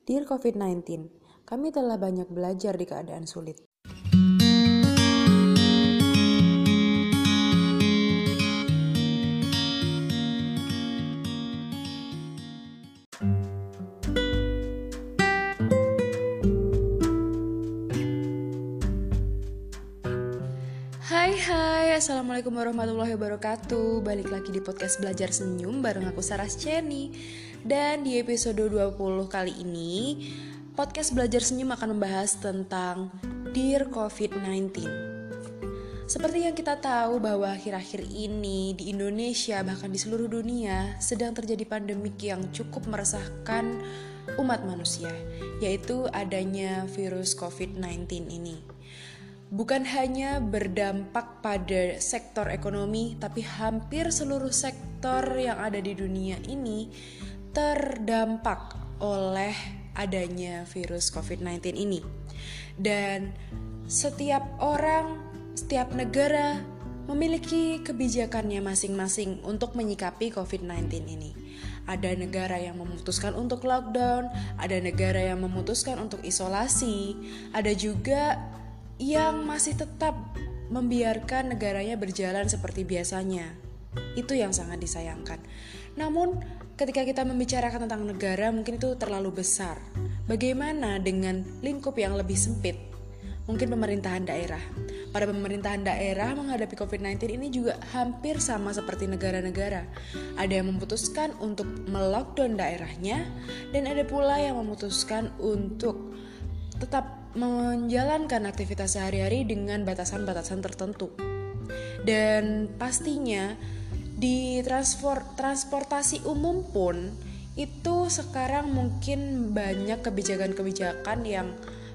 Dear COVID-19, kami telah banyak belajar di keadaan sulit. Hai, Assalamualaikum warahmatullahi wabarakatuh. Balik lagi di podcast Belajar Senyum bareng aku Saras Ceni. Dan di episode 20 kali ini, podcast Belajar Senyum akan membahas tentang Dear COVID-19. Seperti yang kita tahu bahwa akhir-akhir ini di Indonesia bahkan di seluruh dunia sedang terjadi pandemik yang cukup meresahkan umat manusia, yaitu adanya virus COVID-19 ini. Bukan hanya berdampak pada sektor ekonomi, tapi hampir seluruh sektor yang ada di dunia ini terdampak oleh adanya virus COVID-19 ini. Dan setiap orang, setiap negara memiliki kebijakannya masing-masing untuk menyikapi COVID-19 ini. Ada negara yang memutuskan untuk lockdown, ada negara yang memutuskan untuk isolasi, ada juga yang masih tetap membiarkan negaranya berjalan seperti biasanya. Itu yang sangat disayangkan. Namun, ketika kita membicarakan tentang negara, mungkin itu terlalu besar. Bagaimana dengan lingkup yang lebih sempit? Mungkin pemerintahan daerah. Pada pemerintahan daerah menghadapi COVID-19 ini juga hampir sama seperti negara-negara. Ada yang memutuskan untuk melockdown daerahnya, dan ada pula yang memutuskan untuk tetap menjalankan aktivitas sehari-hari dengan batasan-batasan tertentu. Dan pastinya di transportasi umum pun itu sekarang mungkin banyak kebijakan-kebijakan yang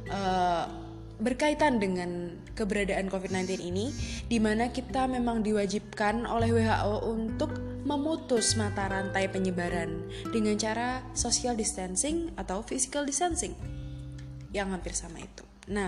berkaitan dengan keberadaan COVID-19 ini, di mana kita memang diwajibkan oleh WHO untuk memutus mata rantai penyebaran dengan cara social distancing atau physical distancing yang hampir sama itu. Nah,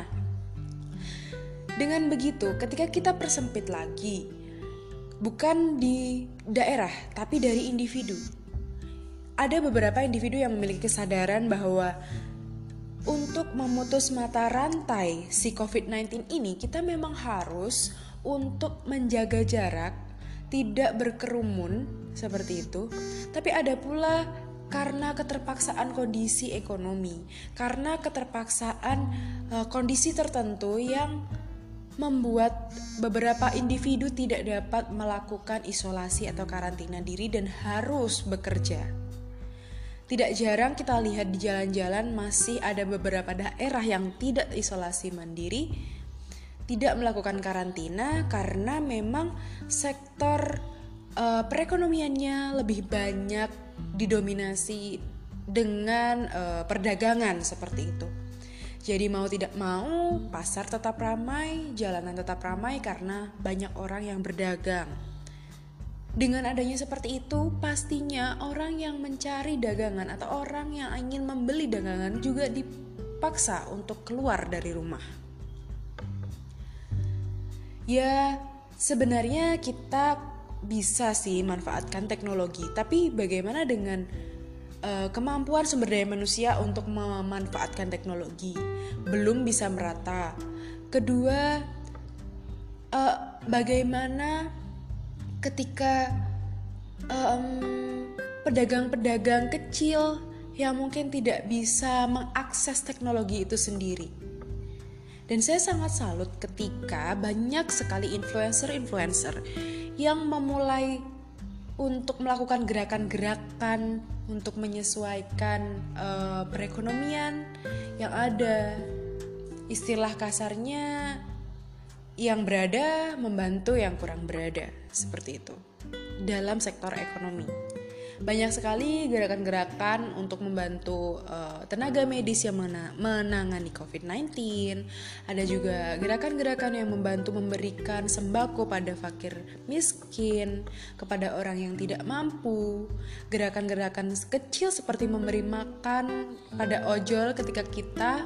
dengan begitu ketika kita persempit lagi, bukan di daerah tapi dari individu. Ada beberapa individu yang memiliki kesadaran bahwa untuk memutus mata rantai si COVID-19 ini, kita memang harus untuk menjaga jarak, tidak berkerumun seperti itu. Tapi ada pula karena keterpaksaan kondisi ekonomi, karena keterpaksaan kondisi tertentu yang membuat beberapa individu tidak dapat melakukan isolasi atau karantina diri dan harus bekerja. Tidak jarang kita lihat di jalan-jalan masih ada beberapa daerah yang tidak isolasi mandiri, tidak melakukan karantina karena memang sektor perekonomiannya lebih banyak didominasi dengan perdagangan seperti itu. Jadi mau tidak mau, pasar tetap ramai, jalanan tetap ramai karena banyak orang yang berdagang. Dengan adanya seperti itu, pastinya orang yang mencari dagangan atau orang yang ingin membeli dagangan juga dipaksa untuk keluar dari rumah. Ya, sebenarnya kita bisa sih manfaatkan teknologi, tapi bagaimana dengan kemampuan sumber daya manusia untuk memanfaatkan teknologi? Belum bisa merata. Kedua, bagaimana ketika pedagang-pedagang kecil yang mungkin tidak bisa mengakses teknologi itu sendiri? Dan saya sangat salut ketika banyak sekali influencer yang memulai untuk melakukan gerakan-gerakan untuk menyesuaikan perekonomian yang ada. Istilah kasarnya, yang berada membantu yang kurang berada, seperti itu dalam sektor ekonomi. Banyak sekali gerakan-gerakan untuk membantu tenaga medis yang menangani COVID-19. Ada juga gerakan-gerakan yang membantu memberikan sembako pada fakir miskin, kepada orang yang tidak mampu. Gerakan-gerakan kecil seperti memberi makan pada ojol ketika kita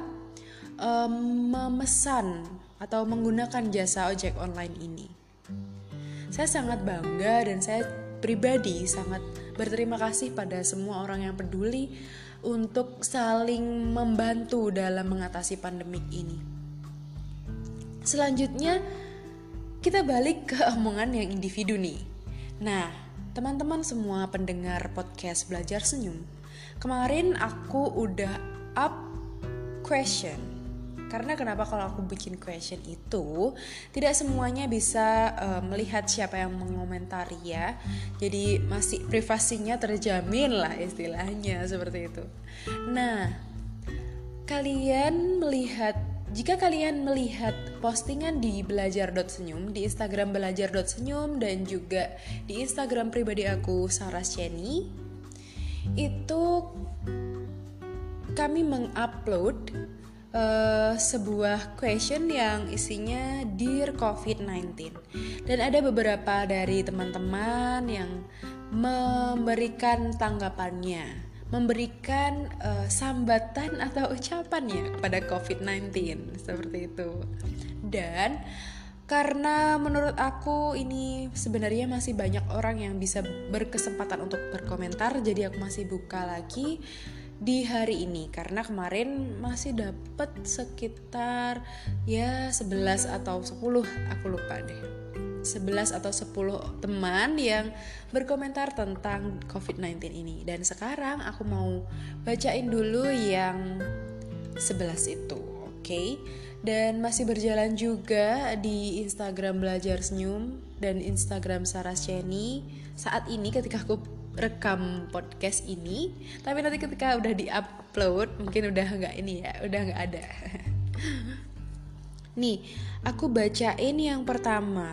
memesan atau menggunakan jasa ojek online ini. Saya sangat bangga dan saya pribadi sangat berterima kasih pada semua orang yang peduli untuk saling membantu dalam mengatasi pandemik ini. Selanjutnya kita balik ke omongan yang individu nih. Nah, teman-teman semua pendengar podcast Belajar Senyum, kemarin aku udah up question. Karena kenapa kalau aku bikin question itu tidak semuanya bisa melihat siapa yang mengomentari ya. Jadi masih privasinya terjamin lah istilahnya seperti itu. Nah, jika kalian melihat postingan di belajar.senyum, di Instagram belajar.senyum dan juga di Instagram pribadi aku Saras Chenny, itu kami mengupload sebuah question yang isinya Dear COVID-19. Dan ada beberapa dari teman-teman yang memberikan tanggapannya, memberikan sambatan atau ucapannya kepada COVID-19 seperti itu. Dan karena menurut aku ini sebenarnya masih banyak orang yang bisa berkesempatan untuk berkomentar, jadi aku masih buka lagi di hari ini karena kemarin masih dapat sekitar 11 atau 10, aku lupa deh. 11 atau 10 teman yang berkomentar tentang COVID-19 ini. Dan sekarang aku mau bacain dulu yang 11 itu, oke? Dan masih berjalan juga di Instagram Belajar Senyum dan Instagram Saras Chenny saat ini ketika aku rekam podcast ini. Tapi nanti ketika udah di-upload mungkin udah nggak ada. Nih, aku bacain yang pertama.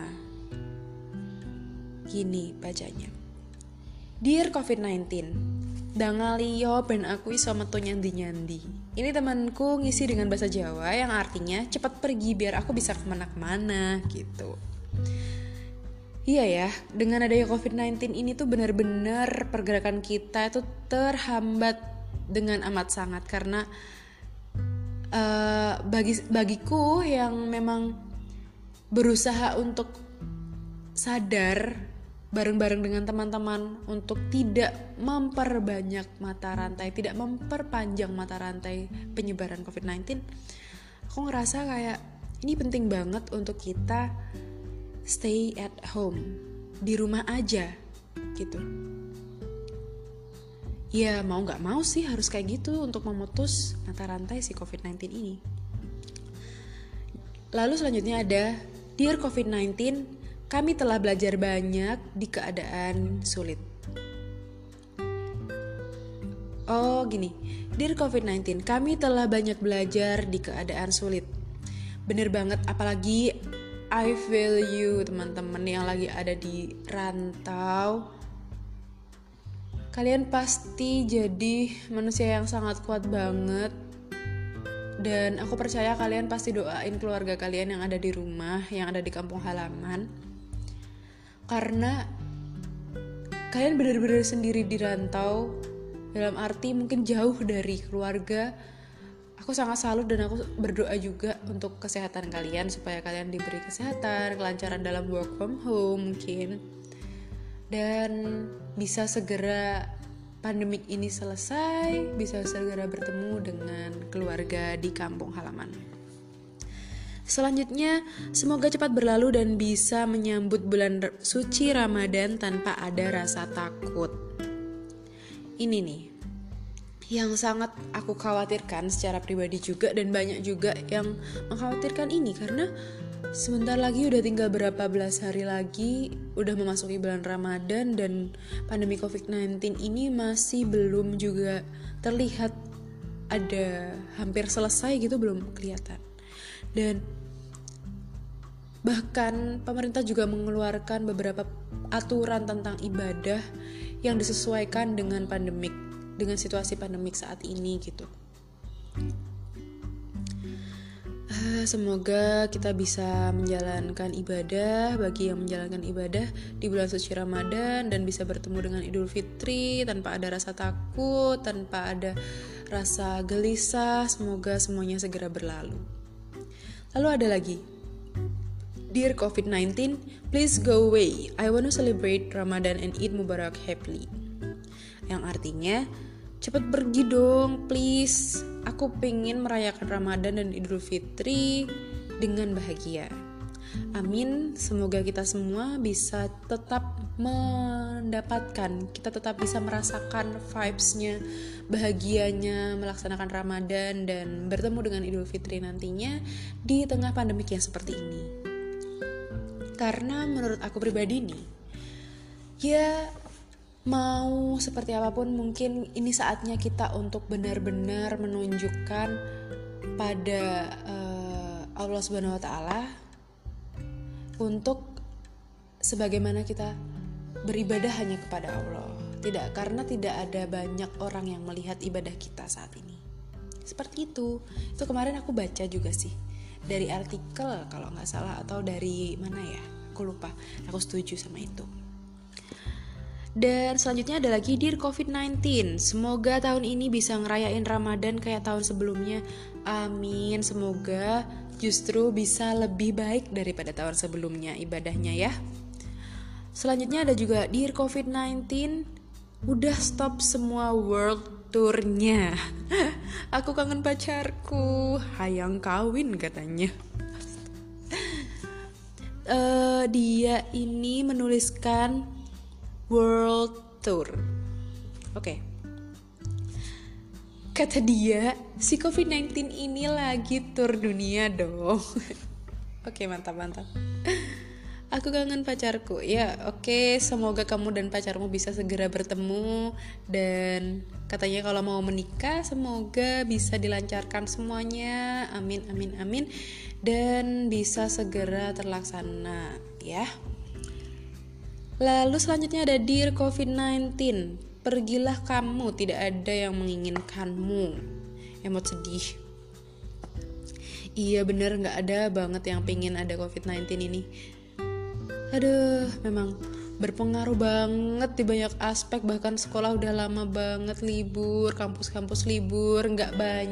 Gini bacanya. Dear COVID-19, dangaliyo ben aku iso metu nyandi-nyandi. Ini temanku ngisi dengan bahasa Jawa yang artinya cepat pergi biar aku bisa kemana-kemana gitu. Iya ya, dengan adanya COVID-19 ini tuh benar-benar pergerakan kita itu terhambat dengan amat sangat. Karena bagiku yang memang berusaha untuk sadar bareng-bareng dengan teman-teman untuk tidak memperbanyak mata rantai, tidak memperpanjang mata rantai penyebaran COVID-19, aku ngerasa kayak ini penting banget untuk kita stay at home, di rumah aja gitu. Ya mau gak mau sih harus kayak gitu untuk memutus mata rantai si COVID-19 ini. Lalu selanjutnya ada Dear COVID-19, kami telah belajar banyak di keadaan sulit. Oh gini, Dear COVID-19, kami telah banyak belajar di keadaan sulit. Bener banget, apalagi I feel you teman-teman yang lagi ada di rantau. Kalian pasti jadi manusia yang sangat kuat banget. Dan aku percaya kalian pasti doain keluarga kalian yang ada di rumah, yang ada di kampung halaman. Karena kalian benar-benar sendiri di rantau, dalam arti mungkin jauh dari keluarga. Aku sangat salut dan aku berdoa juga untuk kesehatan kalian, supaya kalian diberi kesehatan, kelancaran dalam work from home mungkin, dan bisa segera pandemik ini selesai, bisa segera bertemu dengan keluarga di kampung halaman. Selanjutnya, semoga cepat berlalu dan bisa menyambut bulan suci Ramadan tanpa ada rasa takut. Ini nih yang sangat aku khawatirkan secara pribadi juga, dan banyak juga yang mengkhawatirkan ini karena sebentar lagi udah tinggal berapa belas hari lagi udah memasuki bulan Ramadan, dan pandemi COVID-19 ini masih belum juga terlihat ada hampir selesai gitu, belum kelihatan. Dan bahkan pemerintah juga mengeluarkan beberapa aturan tentang ibadah yang disesuaikan dengan pandemik, dengan situasi pandemik saat ini gitu. Semoga kita bisa menjalankan ibadah, bagi yang menjalankan ibadah di bulan suci Ramadan, dan bisa bertemu dengan Idul Fitri tanpa ada rasa takut, tanpa ada rasa gelisah. Semoga semuanya segera berlalu. Lalu ada lagi, Dear COVID-19, please go away. I want to celebrate Ramadan and Eid Mubarak happily. Yang artinya, cepet pergi dong, please. Aku pengen merayakan Ramadan dan Idul Fitri dengan bahagia. Amin, semoga kita semua bisa tetap mendapatkan, kita tetap bisa merasakan vibes-nya, bahagianya melaksanakan Ramadan dan bertemu dengan Idul Fitri nantinya di tengah pandemik yang seperti ini. Karena menurut aku pribadi nih, ya mau seperti apapun mungkin ini saatnya kita untuk benar-benar menunjukkan pada Allah Subhanahu wa Ta'ala untuk sebagaimana kita beribadah hanya kepada Allah. Karena tidak ada banyak orang yang melihat ibadah kita saat ini. Seperti itu. Itu kemarin aku baca juga sih dari artikel kalau nggak salah, atau dari mana ya? Aku lupa. Aku setuju sama itu. Dan selanjutnya ada lagi Dear COVID-19. Semoga tahun ini bisa ngerayain Ramadan kayak tahun sebelumnya. Amin. Semoga justru bisa lebih baik daripada tahun sebelumnya ibadahnya ya. Selanjutnya ada juga Dear COVID-19, udah stop semua world tournya. Aku kangen pacarku, hayang kawin katanya. Dia ini menuliskan world tour. Oke. Kata dia, si COVID-19 ini lagi tur dunia dong. Oke, mantap. Aku kangen pacarku. Ya, oke, semoga kamu dan pacarmu bisa segera bertemu. Dan katanya kalau mau menikah, semoga bisa dilancarkan semuanya. Amin. Dan bisa segera terlaksana, ya. Lalu selanjutnya ada Dear COVID-19, pergilah kamu, tidak ada yang menginginkanmu. Emot sedih. Iya bener, gak ada banget yang pengen ada COVID-19 ini. Aduh, memang berpengaruh banget di banyak aspek. Bahkan sekolah udah lama banget libur, kampus-kampus libur. Gak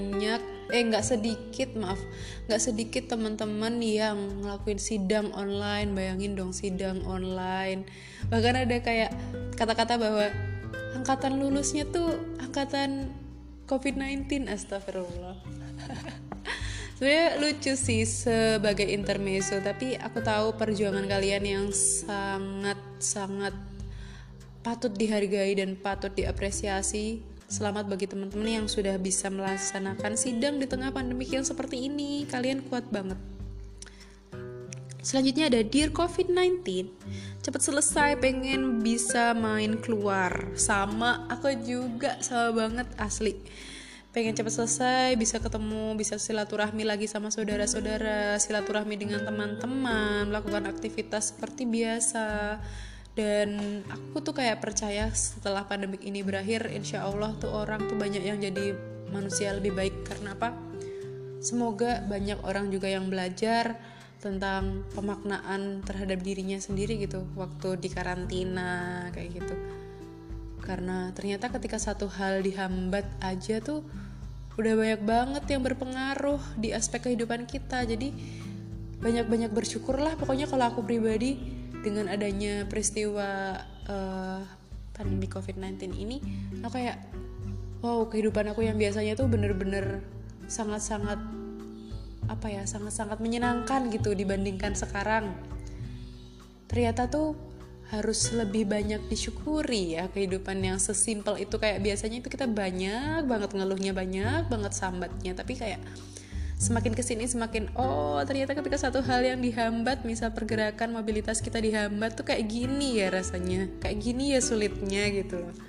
sedikit teman-teman yang ngelakuin sidang online. Bayangin dong, sidang online. Bahkan ada kayak kata-kata bahwa angkatan lulusnya tuh angkatan COVID-19. Astagfirullah. Sebenarnya lucu sih sebagai intermezzo, tapi aku tahu perjuangan kalian yang sangat patut dihargai dan patut diapresiasi. Selamat bagi teman-teman yang sudah bisa melaksanakan sidang di tengah pandemik yang seperti ini. Kalian kuat banget. Selanjutnya ada Dear COVID-19, cepat selesai, pengen bisa main keluar. Sama, aku juga sama banget asli. Pengen cepat selesai, bisa ketemu, bisa silaturahmi lagi sama saudara-saudara, silaturahmi dengan teman-teman, melakukan aktivitas seperti biasa. Dan aku tuh kayak percaya setelah pandemik ini berakhir, insya Allah tuh orang tuh banyak yang jadi manusia lebih baik. Karena apa? Semoga banyak orang juga yang belajar tentang pemaknaan terhadap dirinya sendiri gitu waktu di karantina kayak gitu. Karena ternyata ketika satu hal dihambat aja tuh udah banyak banget yang berpengaruh di aspek kehidupan kita. Jadi banyak-banyak bersyukurlah pokoknya kalau aku pribadi dengan adanya peristiwa pandemi COVID-19 ini. Aku kayak wow, kehidupan aku yang biasanya tuh bener-bener sangat-sangat menyenangkan gitu dibandingkan sekarang. Ternyata tuh harus lebih banyak disyukuri ya kehidupan yang sesimpel itu. Kayak biasanya itu kita banyak banget ngeluhnya, banyak banget sambatnya, tapi kayak semakin kesini semakin ternyata ketika satu hal yang dihambat, misal pergerakan mobilitas kita dihambat tuh kayak gini ya rasanya, kayak gini ya sulitnya gitu loh.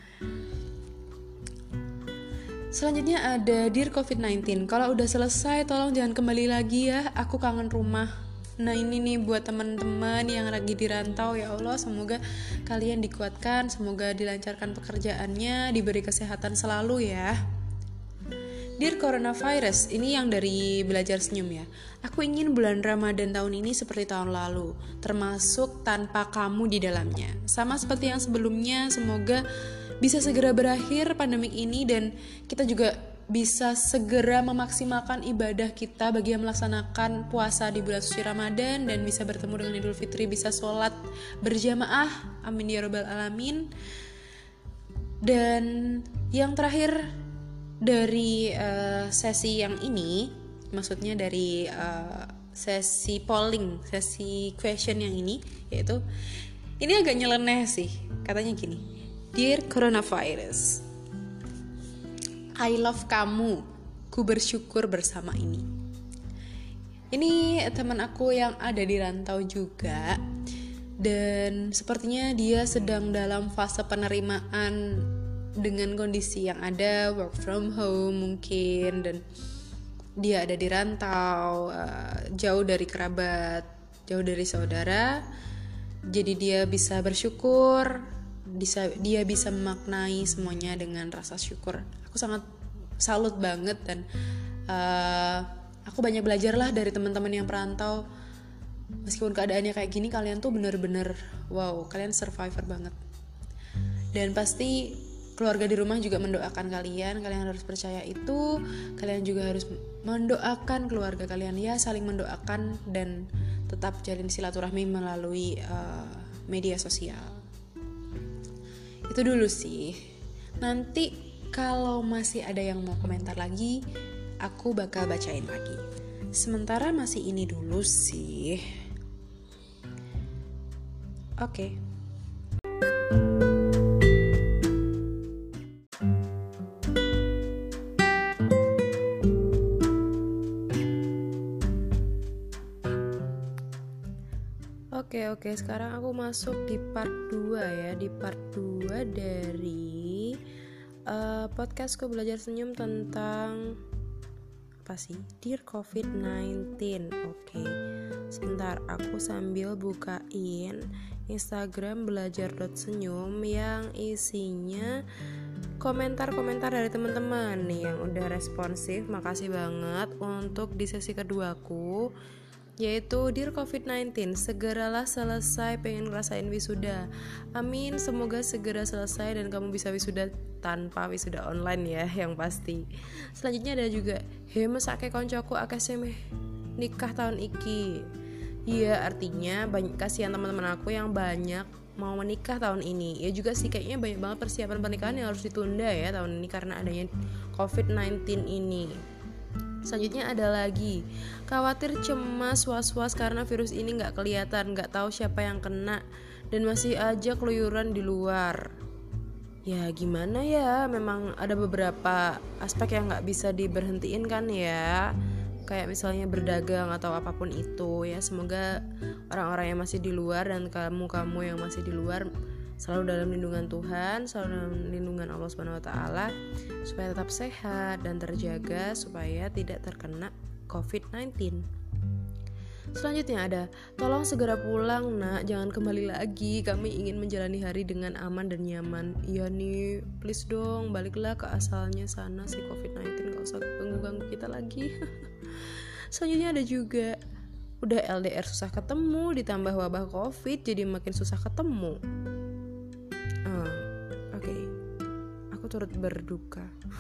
Selanjutnya ada Dear COVID-19, kalau udah selesai tolong jangan kembali lagi ya, aku kangen rumah. Nah ini nih buat teman-teman yang lagi di rantau, ya Allah semoga kalian dikuatkan, semoga dilancarkan pekerjaannya, diberi kesehatan selalu ya. Dear Coronavirus, ini yang dari Belajar Senyum ya. Aku ingin bulan Ramadan tahun ini seperti tahun lalu, termasuk tanpa kamu di dalamnya. Sama seperti yang sebelumnya, semoga bisa segera berakhir pandemik ini dan kita juga bisa segera memaksimalkan ibadah kita bagi yang melaksanakan puasa di bulan suci Ramadan dan bisa bertemu dengan Idul Fitri, bisa sholat berjamaah, amin ya rabbal alamin. Dan Yang terakhir dari sesi yang ini, maksudnya dari sesi polling, sesi question yang ini, yaitu ini agak nyeleneh sih. Katanya gini, Dear Coronavirus, I love kamu, ku bersyukur bersama ini. Ini teman aku yang ada di rantau juga, dan sepertinya dia sedang dalam fase penerimaan dengan kondisi yang ada, work from home mungkin, dan dia ada di rantau, jauh dari kerabat, jauh dari saudara. Jadi dia bisa bersyukur, dia bisa memaknai semuanya dengan rasa syukur. Aku sangat salut banget, dan aku banyak belajar lah dari teman-teman yang perantau. Meskipun keadaannya kayak gini, kalian tuh bener-bener wow, kalian survivor banget. Dan pasti keluarga di rumah juga mendoakan kalian harus percaya itu. Kalian juga harus mendoakan keluarga kalian, ya saling mendoakan, dan tetap jalin silaturahmi melalui media sosial. Itu dulu sih. Nanti kalau masih ada yang mau komentar lagi, aku bakal bacain lagi. Sementara masih ini dulu sih. Oke. Oke, sekarang aku masuk di part 2 ya. Di part 2 dari podcastku Belajar Senyum tentang apa sih? Dear COVID-19. Oke. Sebentar, aku sambil bukain Instagram belajar.senyum yang isinya komentar-komentar dari teman-teman nih yang udah responsif. Makasih banget untuk di sesi keduaku, yaitu Dear COVID-19, segeralah selesai, pengen ngerasain wisuda. Amin, semoga segera selesai dan kamu bisa wisuda tanpa wisuda online ya, yang pasti. Selanjutnya ada juga, mesake koncoku akeh semeh nikah tahun iki. Iya, artinya kasihan teman-teman aku yang banyak mau menikah tahun ini. Ya juga sih, kayaknya banyak banget persiapan pernikahan yang harus ditunda ya tahun ini karena adanya COVID-19 ini. Selanjutnya ada lagi, khawatir, cemas, was-was karena virus ini gak kelihatan, gak tahu siapa yang kena, dan masih aja keluyuran di luar. Ya gimana ya, memang ada beberapa aspek yang gak bisa diberhentiin kan ya, kayak misalnya berdagang atau apapun itu ya. Semoga orang-orang yang masih di luar dan kamu yang masih di luar selalu dalam lindungan Tuhan, selalu dalam lindungan Allah SWT, supaya tetap sehat dan terjaga supaya tidak terkena COVID-19. Selanjutnya ada, tolong segera pulang nak, jangan kembali lagi, kami ingin menjalani hari dengan aman dan nyaman. Iya nih, please dong, baliklah ke asalnya sana si COVID-19, gak usah ganggu-ganggu kita lagi. Selanjutnya ada juga, udah LDR susah ketemu, ditambah wabah COVID jadi makin susah ketemu. Aku turut berduka.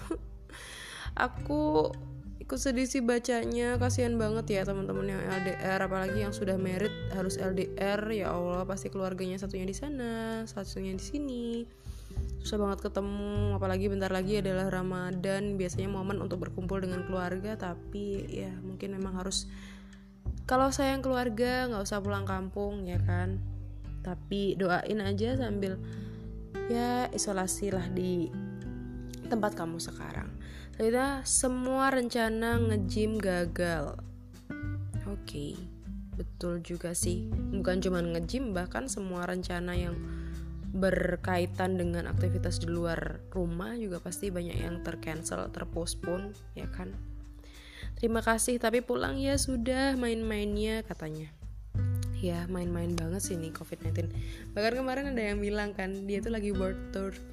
Aku ikut sedih sih bacanya, kasihan banget ya teman-teman yang LDR, apalagi yang sudah married harus LDR. Ya Allah, pasti keluarganya satunya di sana, satunya di sini. Susah banget ketemu, apalagi bentar lagi adalah Ramadan, biasanya momen untuk berkumpul dengan keluarga, tapi ya mungkin memang harus, kalau sayang keluarga nggak usah pulang kampung ya kan. Tapi doain aja sambil ya isolasi lah di tempat kamu sekarang. Selanjutnya, semua rencana nge-gym gagal. Oke, betul juga sih. Bukan cuma nge-gym, bahkan semua rencana yang berkaitan dengan aktivitas di luar rumah juga pasti banyak yang tercancel, terpostpone ya kan. Terima kasih tapi pulang ya sudah main-mainnya katanya. Ya main-main banget sih nih COVID-19. Bahkan kemarin ada yang bilang kan dia tuh lagi world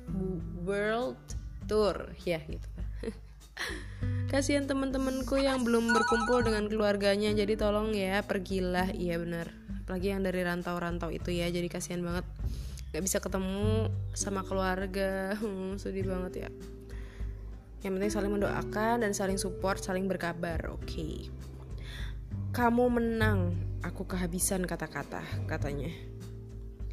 tour ya gitu. Kasihan teman-temanku yang belum berkumpul dengan keluarganya, jadi tolong ya pergilah. Iya benar, apalagi yang dari rantau-rantau itu ya, jadi kasihan banget gak bisa ketemu sama keluarga. Sedih banget ya. Yang penting saling mendoakan dan saling support, saling berkabar. Oke. Kamu menang, aku kehabisan kata-kata katanya.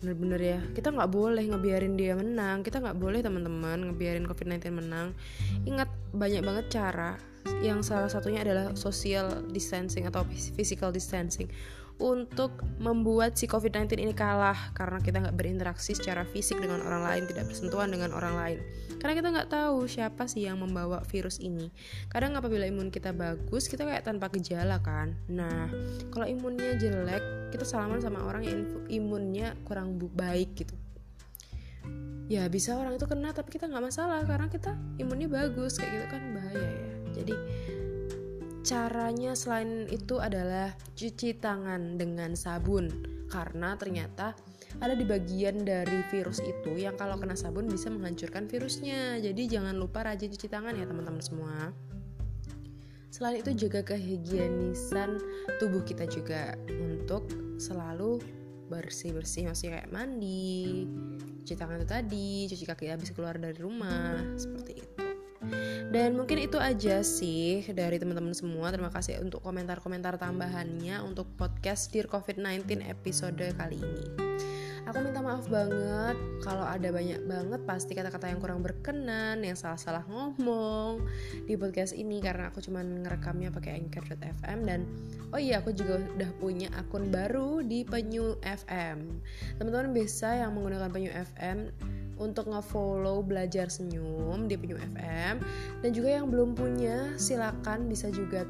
Bener-bener ya, kita gak boleh ngebiarin dia menang. Kita gak boleh teman-teman ngebiarin COVID-19 menang. Ingat, banyak banget cara. Yang salah satunya adalah social distancing atau physical distancing, untuk membuat si COVID-19 ini kalah. Karena kita gak berinteraksi secara fisik dengan orang lain, tidak bersentuhan dengan orang lain. Karena kita gak tahu siapa sih yang membawa virus ini. Kadang apabila imun kita bagus, kita kayak tanpa gejala kan. Nah, kalau imunnya jelek, kita salaman sama orang yang imunnya kurang baik gitu. Ya bisa orang itu kena, tapi kita gak masalah karena kita imunnya bagus. Kayak gitu kan bahaya ya. Jadi caranya selain itu adalah cuci tangan dengan sabun. Karena ternyata ada di bagian dari virus itu yang kalau kena sabun bisa menghancurkan virusnya. Jadi jangan lupa rajin cuci tangan ya teman-teman semua. Selain itu jaga kehigienisan tubuh kita juga, untuk selalu bersih-bersih, maksudnya kayak mandi, cuci tangan itu tadi, cuci kaki habis keluar dari rumah, seperti itu. Dan mungkin itu aja sih dari teman-teman semua. Terima kasih untuk komentar-komentar tambahannya untuk podcast Dear COVID-19 episode kali ini. Aku minta maaf banget kalau ada banyak banget pasti kata-kata yang kurang berkenan, yang salah-salah ngomong di podcast ini, karena aku cuma ngerekamnya pakai Anchor.fm. Dan oh iya, aku juga udah punya akun baru di Penyu FM. Teman-teman bisa yang menggunakan Penyu FM untuk nge-follow Belajar Senyum di Penyu FM. Dan juga yang belum punya, silakan bisa juga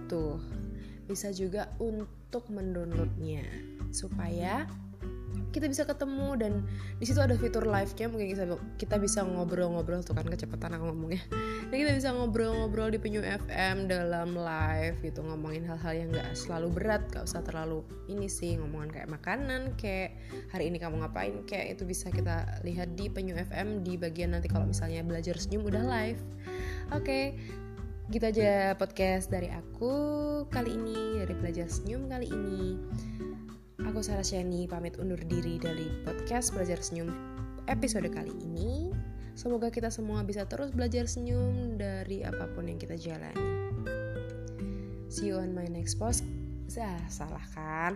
untuk mendownloadnya supaya kita bisa ketemu. Dan di situ ada fitur live-nya, mungkin kita bisa ngobrol-ngobrol, tuh kan kecepatan aku ngomongnya. Dan kita bisa ngobrol-ngobrol di Penyu FM dalam live gitu, ngomongin hal-hal yang gak selalu berat, gak usah terlalu ini sih, ngomongan kayak makanan, kayak hari ini kamu ngapain, kayak itu bisa kita lihat di Penyu FM di bagian nanti kalau misalnya Belajar Senyum udah live. Oke, gitu aja podcast dari aku kali ini, dari Belajar Senyum kali ini. Aku Sarah Shani pamit undur diri dari podcast Belajar Senyum episode kali ini. Semoga kita semua bisa terus belajar senyum dari apapun yang kita jalani. See you on my next post. Salah kan?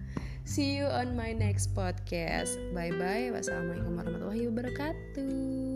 See you on my next podcast. Bye bye. Wassalamualaikum warahmatullahi wabarakatuh.